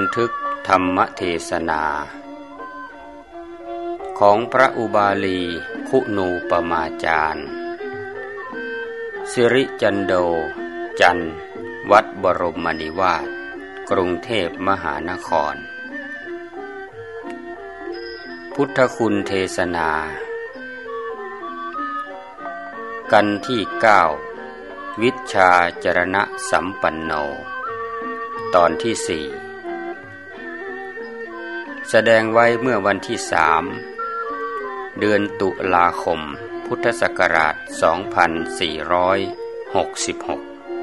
ทึกธรรมเทศนาของพระอุบาลีคุณูปมาจารย์สิริจันโดจันทร์วัดบรมนิวาสกรุงเทพมหานครพุทธคุณเทศนากันที่9วิชชาจรณะสัมปันโนตอนที่4แสดงไว้เมื่อวันที่3เดือนตุลาคมพุทธศักราช2466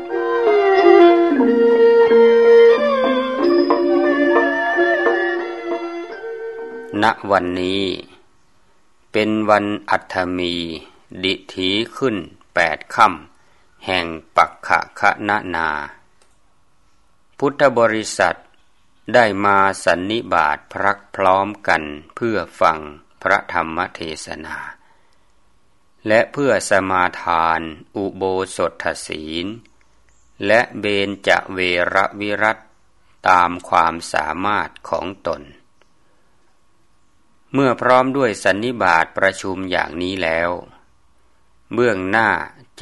ณวันนี้เป็นวันอัฐมีดิถีขึ้น8ค่ำแห่งปักขะคะนาพุทธบริษัทได้มาสันนิบาตพรักพร้อมกันเพื่อฟังพระธรรมเทศนาและเพื่อสมาทานอุโบสถศีลและเบญจเวรวิรัตตามความสามารถของตนเมื่อพร้อมด้วยสันนิบาตประชุมอย่างนี้แล้วเบื้องหน้า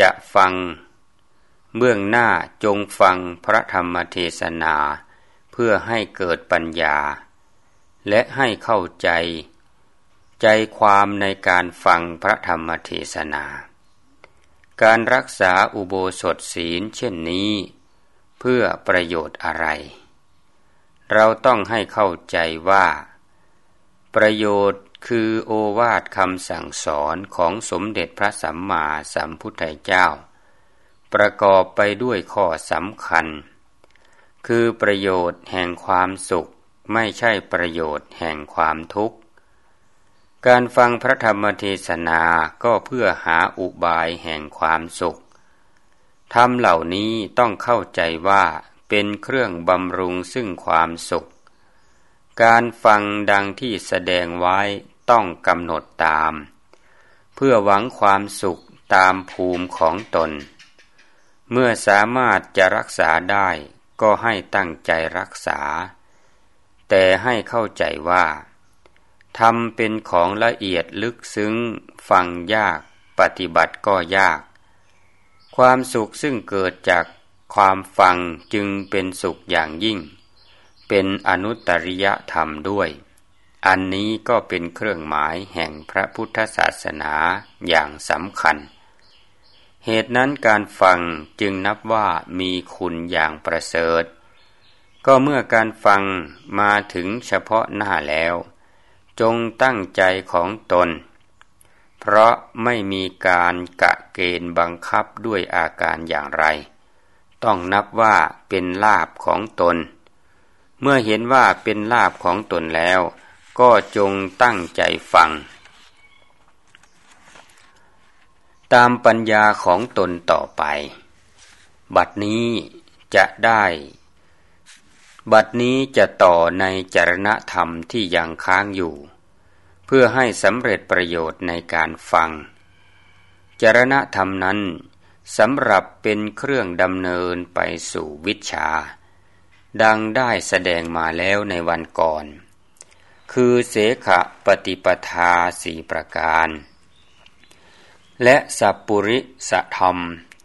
จงฟังพระธรรมเทศนาเพื่อให้เกิดปัญญาและให้เข้าใจความในการฟังพระธรรมเทศนาการรักษาอุโบสถศีลเช่นนี้เพื่อประโยชน์อะไรเราต้องให้เข้าใจว่าประโยชน์คือโอวาทคำสั่งสอนของสมเด็จพระสัมมาสัมพุทธเจ้าประกอบไปด้วยข้อสำคัญคือประโยชน์แห่งความสุขไม่ใช่ประโยชน์แห่งความทุกข์การฟังพระธรรมเทศนาก็เพื่อหาอุบายแห่งความสุขธรรมเหล่านี้ต้องเข้าใจว่าเป็นเครื่องบำรุงซึ่งความสุขการฟังดังที่แสดงไว้ต้องกำหนดตามเพื่อหวังความสุขตามภูมิของตนเมื่อสามารถจะรักษาได้ก็ให้ตั้งใจรักษาแต่ให้เข้าใจว่าธรรมเป็นของละเอียดลึกซึ้งฟังยากปฏิบัติก็ยากความสุขซึ่งเกิดจากความฟังจึงเป็นสุขอย่างยิ่งเป็นอนุตตริยธรรมด้วยอันนี้ก็เป็นเครื่องหมายแห่งพระพุทธศาสนาอย่างสำคัญเหตุนั้นการฟังจึงนับว่ามีคุณอย่างประเสริฐก็เมื่อการฟังมาถึงเฉพาะหน้าแล้วจงตั้งใจของตนเพราะไม่มีการกะเกณฑ์บังคับด้วยอาการอย่างไรต้องนับว่าเป็นลาภของตนเมื่อเห็นว่าเป็นลาภของตนแล้วก็จงตั้งใจฟังตามปัญญาของตนต่อไปบัดนี้จะต่อในจรณธรรมที่ยังค้างอยู่เพื่อให้สำเร็จประโยชน์ในการฟังจรณธรรมนั้นสำหรับเป็นเครื่องดำเนินไปสู่วิชชาดังได้แสดงมาแล้วในวันก่อนคือเสขปฏิปทา4ประการและสัพปุริสธรรม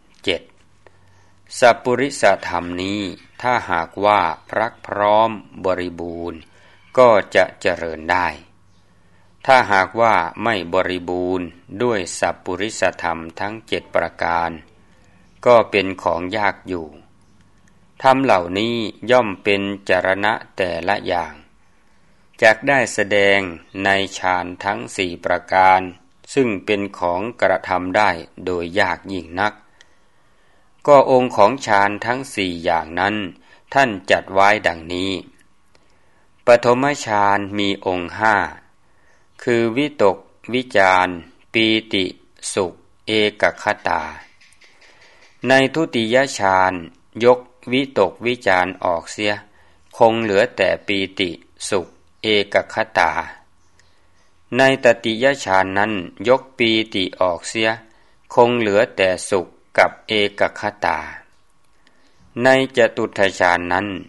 7สัพปุริสธรรมนี้ถ้าหากว่าพรักพร้อมบริบูรณ์ก็จะเจริญได้ถ้าหากว่าไม่บริบูรณ์ด้วยสัพปุริสธรรมทั้ง7ประการก็เป็นของยากอยู่ธรรมเหล่านี้ย่อมเป็นจรณะแต่ละอย่างจักได้แสดงในฌานทั้ง4ประการซึ่งเป็นของกระทำได้โดยยากยิ่งนักก็องค์ของฌานทั้ง4อย่างนั้นท่านจัดไว้ดังนี้ปฐมฌานมีองค์5คือวิตกวิจารปีติสุขเอกคตาในทุติยฌานยกวิตกวิจารออกเสียคงเหลือแต่ปีติสุขเอกคตาในตติยฌานนั้นยกปีติออกเสียคงเหลือแต่สุขกับเอกคตาในจตุตถฌานนั้น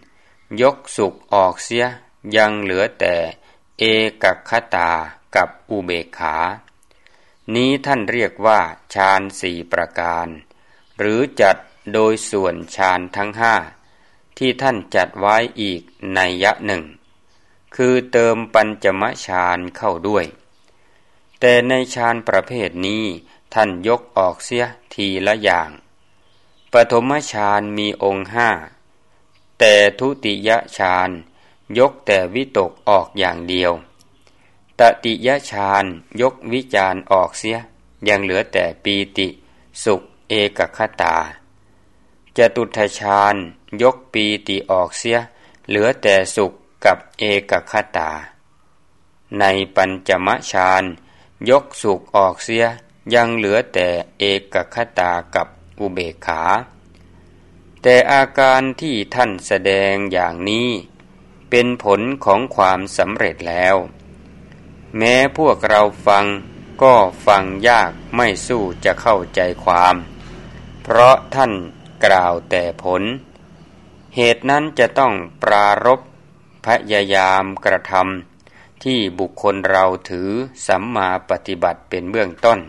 ยกสุขออกเสียยังเหลือแต่เอกัคคตากับอุเบกขานี้ท่านเรียกว่าฌาน4ประการหรือจัดโดยส่วนฌานทั้ง5ที่ท่านจัดไว้อีกนัยยะหนึ่งคือเติมปัญจมฌานเข้าด้วยแต่ในฌานประเภทนี้ท่านยกออกเสียทีละอย่างปฐมฌานมีองค์5แต่ทุติยฌานยกแต่วิตกออกอย่างเดียวตติยฌานยกวิจารออกเสียยังเหลือแต่ปีติสุขเอกัคคตาจตุตถฌานยกปีติออกเสียเหลือแต่สุขกับเอกัคคตาในปัญจมฌานยกสุขออกเสียยังเหลือแต่เอกัคคตากับอุเบกขาแต่อาการที่ท่านแสดงอย่างนี้เป็นผลของความสำเร็จแล้วแม้พวกเราฟังก็ฟังยากไม่สู้จะเข้าใจความเพราะท่านกล่าวแต่ผลเหตุนั้นจะต้องปรารภพยายามกระทำที่บุคคลเราถือสัมมาปฏิบัติเป็นเบื้องต้น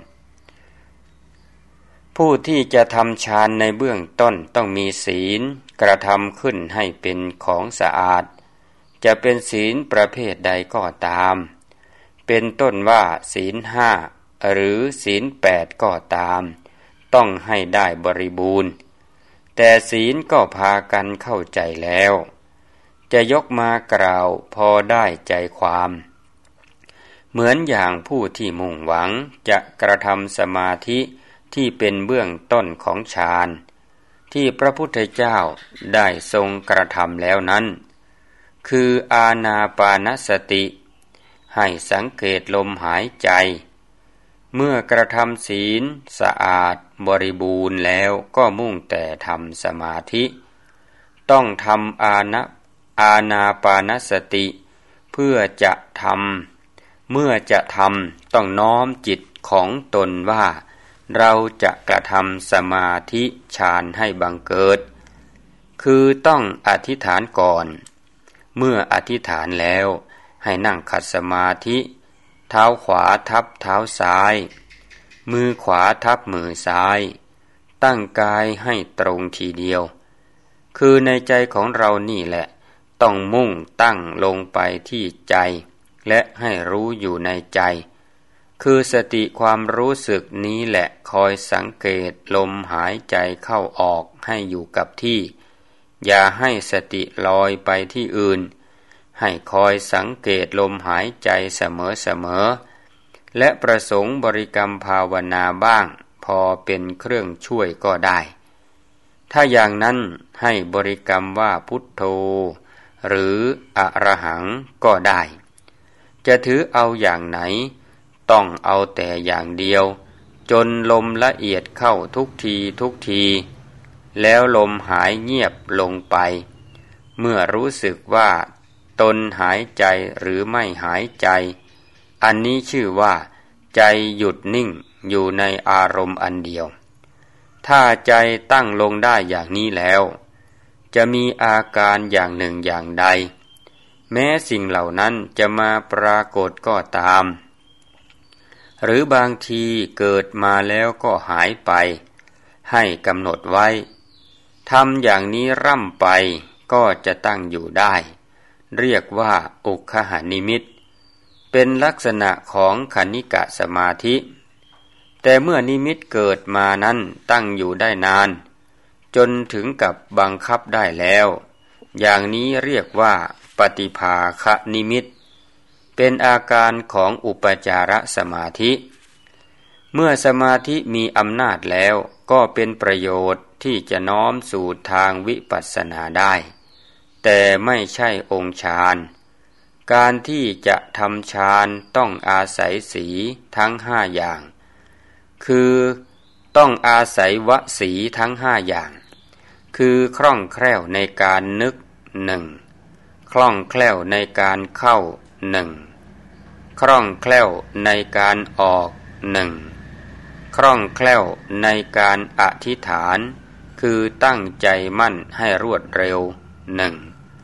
ผู้ที่จะทำฌานในเบื้องต้นต้องมีศีลกระทำขึ้นให้เป็นของสะอาดจะเป็นศีลประเภทใดก็ตามเป็นต้นว่าศีล5หรือศีล8ก็ตามต้องให้ได้บริบูรณ์แต่ศีลก็พากันเข้าใจแล้วจะยกมากล่าวพอได้ใจความเหมือนอย่างผู้ที่มุ่งหวังจะกระทำสมาธิที่เป็นเบื้องต้นของฌานที่พระพุทธเจ้าได้ทรงกระทำแล้วนั้นคืออานาปานสติให้สังเกตลมหายใจเมื่อกระทำศีลสะอาดบริบูรณ์แล้วก็มุ่งแต่ทำสมาธิต้องทำอานาปานสติเพื่อจะทำเมื่อจะทำต้องน้อมจิตของตนว่าเราจะกระทำสมาธิฌานให้บังเกิดคือต้องอธิษฐานก่อนเมื่ออธิษฐานแล้วให้นั่งขัดสมาธิเท้าขวาทับเท้าซ้ายมือขวาทับมือซ้ายตั้งกายให้ตรงทีเดียวคือในใจของเรานี่แหละต้องมุ่งตั้งลงไปที่ใจและให้รู้อยู่ในใจคือสติความรู้สึกนี้แหละคอยสังเกตลมหายใจเข้าออกให้อยู่กับที่อย่าให้สติลอยไปที่อื่นให้คอยสังเกตลมหายใจเสมอๆและประสงค์บริกรรมภาวนาบ้างพอเป็นเครื่องช่วยก็ได้ถ้าอย่างนั้นให้บริกรรมว่าพุทโธหรืออะระหังก็ได้จะถือเอาอย่างไหนต้องเอาแต่อย่างเดียวจนลมละเอียดเข้าทุกทีแล้วลมหายเงียบลงไปเมื่อรู้สึกว่าตนหายใจหรือไม่หายใจอันนี้ชื่อว่าใจหยุดนิ่งอยู่ในอารมณ์อันเดียวถ้าใจตั้งลงได้อย่างนี้แล้วจะมีอาการอย่างหนึ่งอย่างใดแม้สิ่งเหล่านั้นจะมาปรากฏก็ตามหรือบางทีเกิดมาแล้วก็หายไปให้กำหนดไว้ทำอย่างนี้ร่ำไปก็จะตั้งอยู่ได้เรียกว่าอุคหนิมิตเป็นลักษณะของคณิกะสมาธิแต่เมื่อนิมิตเกิดมานั้นตั้งอยู่ได้นานจนถึงกับบังคับได้แล้วอย่างนี้เรียกว่าปฏิภาคนิมิตเป็นอาการของอุปจารสมาธิเมื่อสมาธิมีอำนาจแล้วก็เป็นประโยชน์ที่จะน้อมสู่ทางวิปัสสนาได้แต่ไม่ใช่องค์ฌานการที่จะทำฌานต้องอาศัยสีทั้ง5อย่างคือต้องอาศัยวสีทั้ง5อย่างคือคล่องแคล่วในการนึก1คล่องแคล่วในการเข้า1คล่องแคล่วในการออก1คล่องแคล่วในการอธิษฐานคือตั้งใจมั่นให้รวดเร็ว1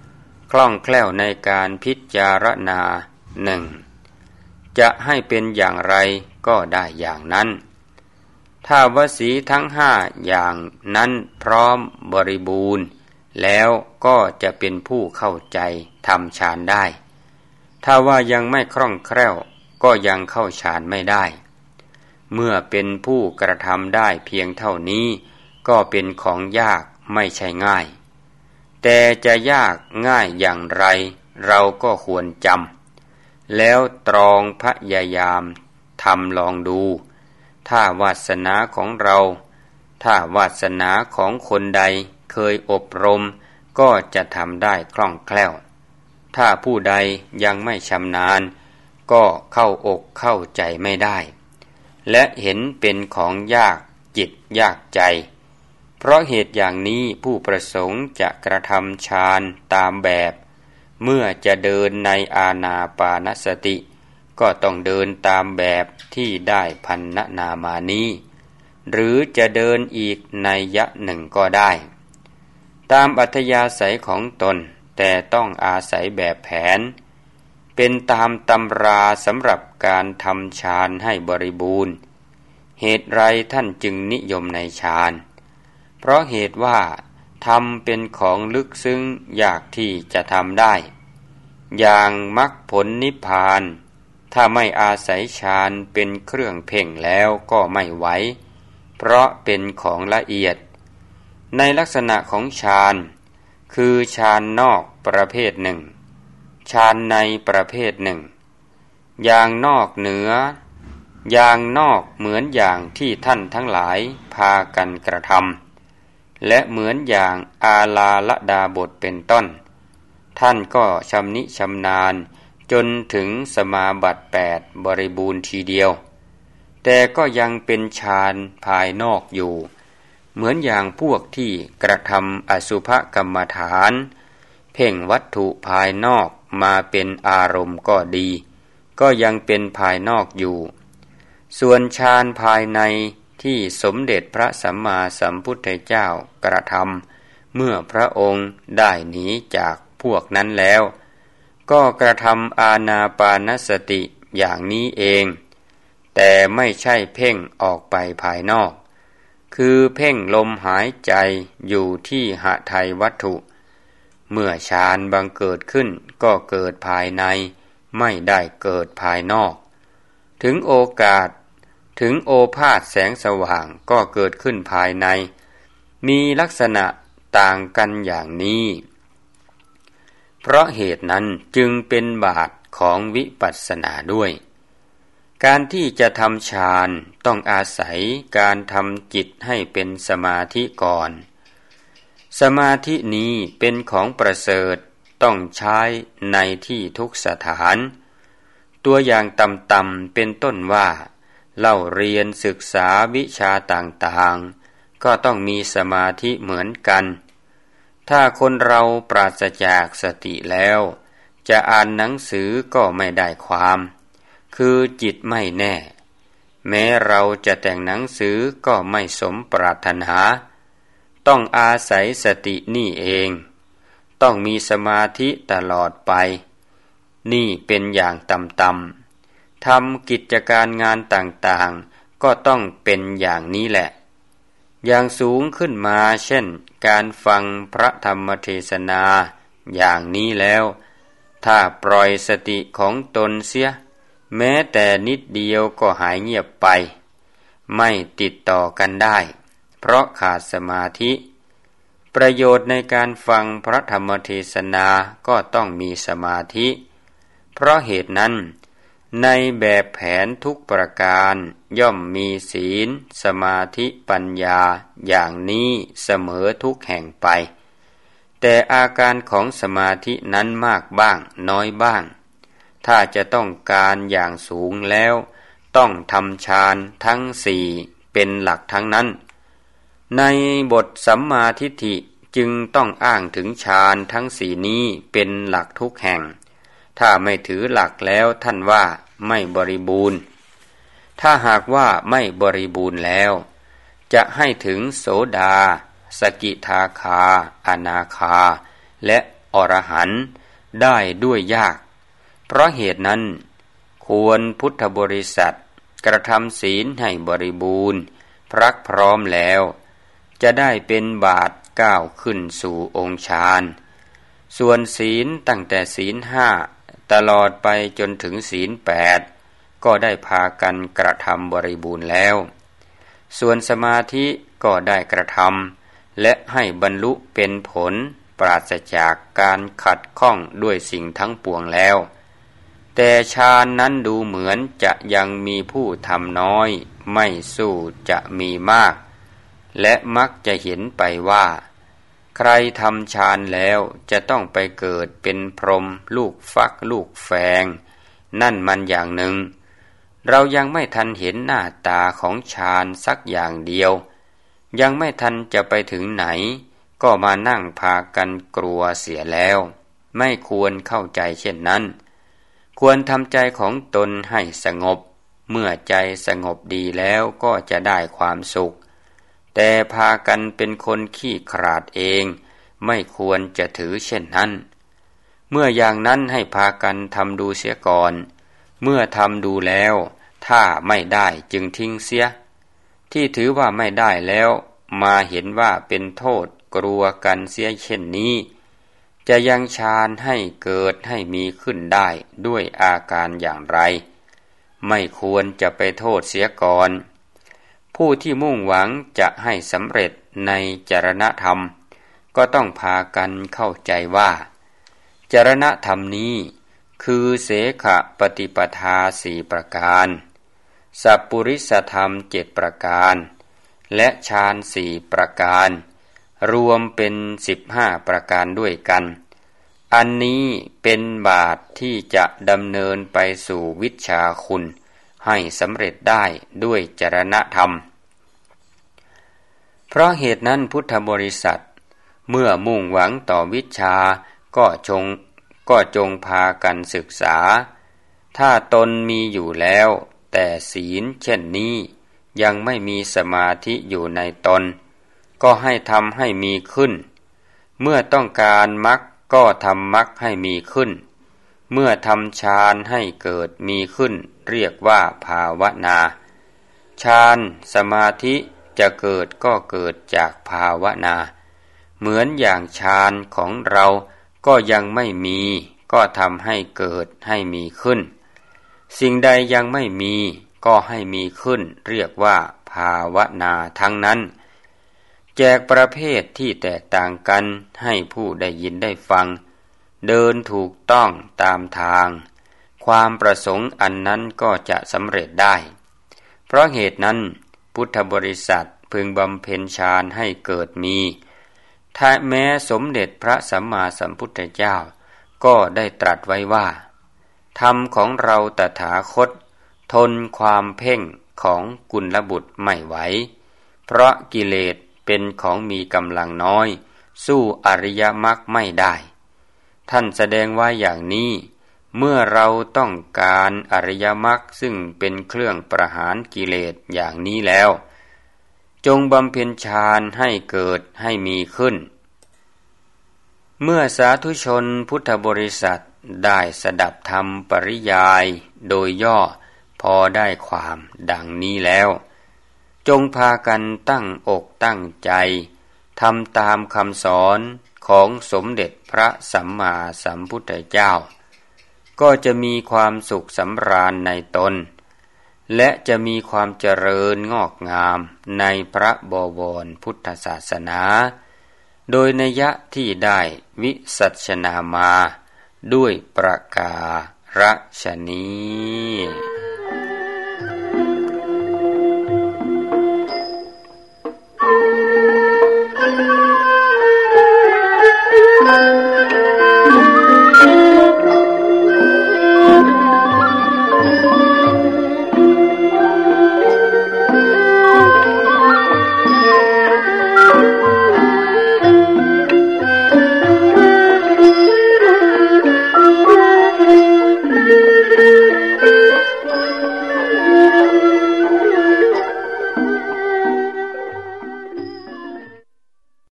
คล่องแคล่วในการพิจารณาหนึ่งจะให้เป็นอย่างไรก็ได้อย่างนั้นถ้าวสีทั้งห้าอย่างนั้นพร้อมบริบูรณ์แล้วก็จะเป็นผู้เข้าใจทำฌานได้ถ้าว่ายังไม่คล่องแคล่วก็ยังเข้าฌานไม่ได้เมื่อเป็นผู้กระทำได้เพียงเท่านี้ก็เป็นของยากไม่ใช่ง่ายแต่จะยากง่ายอย่างไรเราก็ควรจำแล้วตรองพยายามทำลองดูถ้าวาสนาของเราถ้าวาสนาของคนใดเคยอบรมก็จะทำได้คล่องแคล่วถ้าผู้ใดยังไม่ชำนาญก็เข้าอกเข้าใจไม่ได้และเห็นเป็นของยากจิตยากใจเพราะเหตุอย่างนี้ผู้ประสงค์จะกระทำฌานตามแบบเมื่อจะเดินในอานาปานสติก็ต้องเดินตามแบบที่ได้พรรณนามานี้หรือจะเดินอีกนัยยะหนึ่งก็ได้ตามอัธยาศัยของตนแต่ต้องอาศัยแบบแผนเป็นตามตำราสำหรับการทำฌานให้บริบูรณ์เหตุไรท่านจึงนิยมในฌานเพราะเหตุว่าธรรมเป็นของลึกซึ้งยากที่จะทำได้อย่างมรรคผลนิพพานถ้าไม่อาศัยฌานเป็นเครื่องเพ่งแล้วก็ไม่ไหวเพราะเป็นของละเอียดในลักษณะของฌานคือฌานนอกประเภทหนึ่งฌานในประเภทหนึ่งอย่างนอกเหนืออย่างนอกเหมือนอย่างที่ท่านทั้งหลายพากันกระทำและเหมือนอย่างอาลาลดาบทเป็นต้นท่านก็ชำนิชำนาญจนถึงสมาบัติ8บริบูรณ์ทีเดียวแต่ก็ยังเป็นฌานภายนอกอยู่เหมือนอย่างพวกที่กระทำอสุภกรรมฐานเพ่งวัตถุภายนอกมาเป็นอารมณ์ก็ดีก็ยังเป็นภายนอกอยู่ส่วนฌานภายในที่สมเด็จพระสัมมาสัมพุทธเจ้ากระทำเมื่อพระองค์ได้หนีจากพวกนั้นแล้วก็กระทำอานาปานสติอย่างนี้เองแต่ไม่ใช่เพ่งออกไปภายนอกคือเพ่งลมหายใจอยู่ที่หทัยวัตถุเมื่อฌานบังเกิดขึ้นก็เกิดภายในไม่ได้เกิดภายนอกถึงโอกาสถึงโอภาสแสงสว่างก็เกิดขึ้นภายในมีลักษณะต่างกันอย่างนี้เพราะเหตุนั้นจึงเป็นบาตของวิปัสสนาด้วยการที่จะทำฌานต้องอาศัยการทำจิตให้เป็นสมาธิก่อนสมาธินี้เป็นของประเสริฐต้องใช้ในที่ทุกสถานตัวอย่างต่ำๆเป็นต้นว่าเล่าเรียนศึกษาวิชาต่างๆก็ต้องมีสมาธิเหมือนกันถ้าคนเราปราศจากสติแล้วจะอ่านหนังสือก็ไม่ได้ความคือจิตไม่แน่แม้เราจะแต่งหนังสือก็ไม่สมปรารถนาต้องอาศัยสตินี่เองต้องมีสมาธิตลอดไปนี่เป็นอย่างต่ำๆทำกิจการงานต่างๆก็ต้องเป็นอย่างนี้แหละอย่างสูงขึ้นมาเช่นการฟังพระธรรมเทศนาอย่างนี้แล้วถ้าปล่อยสติของตนเสียแม้แต่นิดเดียวก็หายเงียบไปไม่ติดต่อกันได้เพราะขาดสมาธิประโยชน์ในการฟังพระธรรมเทศนาก็ต้องมีสมาธิเพราะเหตุนั้นในแบบแผนทุกประการย่อมมีศีลสมาธิปัญญาอย่างนี้เสมอทุกแห่งไปแต่อาการของสมาธินั้นมากบ้างน้อยบ้างถ้าจะต้องการอย่างสูงแล้วต้องทำฌานทั้งสี่เป็นหลักทั้งนั้นในบทสัมมาทิฏฐิจึงต้องอ้างถึงฌานทั้งสี่นี้เป็นหลักทุกแห่งถ้าไม่ถือหลักแล้วท่านว่าไม่บริบูรณ์ถ้าหากว่าไม่บริบูรณ์แล้วจะให้ถึงโสดาสกิทาคาอนาคาและอรหันต์ได้ด้วยยากเพราะเหตุนั้นควรพุทธบริษัทกระทำศีลให้บริบูรณ์พรักพร้อมแล้วจะได้เป็นบาตรก้าวขึ้นสู่องค์ฌานส่วนศีลตั้งแต่ศีล5ตลอดไปจนถึงศีล8ก็ได้พากันกระทำบริบูรณ์แล้วส่วนสมาธิก็ได้กระทำและให้บรรลุเป็นผลปราศจากการขัดข้องด้วยสิ่งทั้งปวงแล้วแต่ฌานนั้นดูเหมือนจะยังมีผู้ทำน้อยไม่สู้จะมีมากและมักจะเห็นไปว่าใครทำฌานแล้วจะต้องไปเกิดเป็นพรหมลูกฟักลูกแฝงนั่นมันอย่างหนึ่งเรายังไม่ทันเห็นหน้าตาของฌานสักอย่างเดียวยังไม่ทันจะไปถึงไหนก็มานั่งพากันกลัวเสียแล้วไม่ควรเข้าใจเช่นนั้นควรทำใจของตนให้สงบเมื่อใจสงบดีแล้วก็จะได้ความสุขแต่พากันเป็นคนขี้ขลาดเองไม่ควรจะถือเช่นนั้นเมื่ออย่างนั้นให้พากันทำดูเสียก่อนเมื่อทำดูแล้วถ้าไม่ได้จึงทิ้งเสียที่ถือว่าไม่ได้แล้วมาเห็นว่าเป็นโทษกลัวกันเสียเช่นนี้จะยังฌานให้เกิดให้มีขึ้นได้ด้วยอาการอย่างไรไม่ควรจะไปโทษเสียก่อนผู้ที่มุ่งหวังจะให้สำเร็จในจรณธรรมก็ต้องพากันเข้าใจว่าจรณธรรมนี้คือเสขปฏิปทา4ประการสัพปุริสธรรม7ประการและฌาน4ประการรวมเป็น15ประการด้วยกันอันนี้เป็นบาตรที่จะดำเนินไปสู่วิชชาคุณให้สำเร็จได้ด้วยจรณธรรมเพราะเหตุนั้นพุทธบริษัทเมื่อมุ่งหวังต่อวิชชาก็จงพากันศึกษาถ้าตนมีอยู่แล้วแต่ศีลเช่นนี้ยังไม่มีสมาธิอยู่ในตนก็ให้ทำให้มีขึ้นเมื่อต้องการมรรคก็ทำมรรคให้มีขึ้นเมื่อทำฌานให้เกิดมีขึ้นเรียกว่าภาวนาฌานสมาธิจะเกิดก็เกิดจากภาวนาเหมือนอย่างฌานของเราก็ยังไม่มีก็ทำให้เกิดให้มีขึ้นสิ่งใดยังไม่มีก็ให้มีขึ้นเรียกว่าภาวนาทั้งนั้นแจกประเภทที่แตกต่างกันให้ผู้ได้ยินได้ฟังเดินถูกต้องตามทางความประสงค์อันนั้นก็จะสำเร็จได้เพราะเหตุนั้นพุทธบริษัทพึงบำเพ็ญฌานให้เกิดมีถ้าแม้สมเด็จพระสัมมาสัมพุทธเจ้าก็ได้ตรัสไว้ว่าธรรมของเราตถาคตทนความเพ่งของกุลบุตรไม่ไหวเพราะกิเลสเป็นของมีกำลังน้อยสู้อริยมรรคไม่ได้ท่านแสดงไว้อย่างนี้เมื่อเราต้องการอริยมรรคซึ่งเป็นเครื่องประหารกิเลสอย่างนี้แล้วจงบำเพ็ญฌานให้เกิดให้มีขึ้นเมื่อสาธุชนพุทธบริษัทได้สดับธรรมปริยายโดยย่อพอได้ความดังนี้แล้วจงพากันตั้งอกตั้งใจทำตามคำสอนของสมเด็จพระสัมมาสัมพุทธเจ้าก็จะมีความสุขสำราญในตนและจะมีความเจริญงอกงามในพระบวรพุทธศาสนาโดยนัยยะที่ได้วิสัชนามาด้วยประการฉนี้